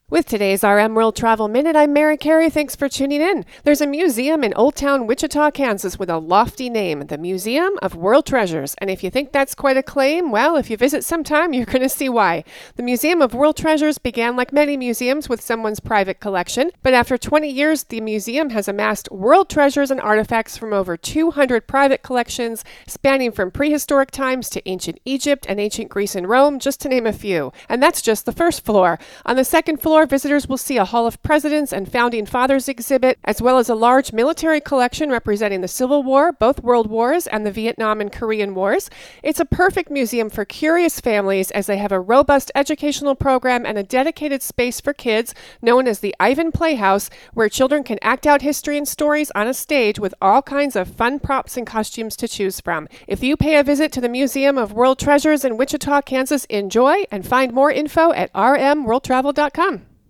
With today's RM World Travel Minute, I'm Mary Carey. Thanks for tuning in. There's a museum in Old Town Wichita, Kansas with a lofty name, the Museum of World Treasures. And if you think that's quite a claim, well, if you visit sometime, you're going to see why. The Museum of World Treasures began like many museums with someone's private collection, but after 20 years, the museum has amassed world treasures and artifacts from over 200 private collections, spanning from prehistoric times to ancient Egypt and ancient Greece and Rome, just to name a few. And that's just the first floor. On the second floor, visitors will see a Hall of Presidents and Founding Fathers exhibit, as well as a large military collection representing the Civil War, both World Wars, and the Vietnam and Korean Wars. It's a perfect museum for curious families as they have a robust educational program and a dedicated space for kids known as the Ivan Playhouse, where children can act out history and stories on a stage with all kinds of fun props and costumes to choose from. If you pay a visit to the Museum of World Treasures in Wichita, Kansas, enjoy and find more info at rmworldtravel.com.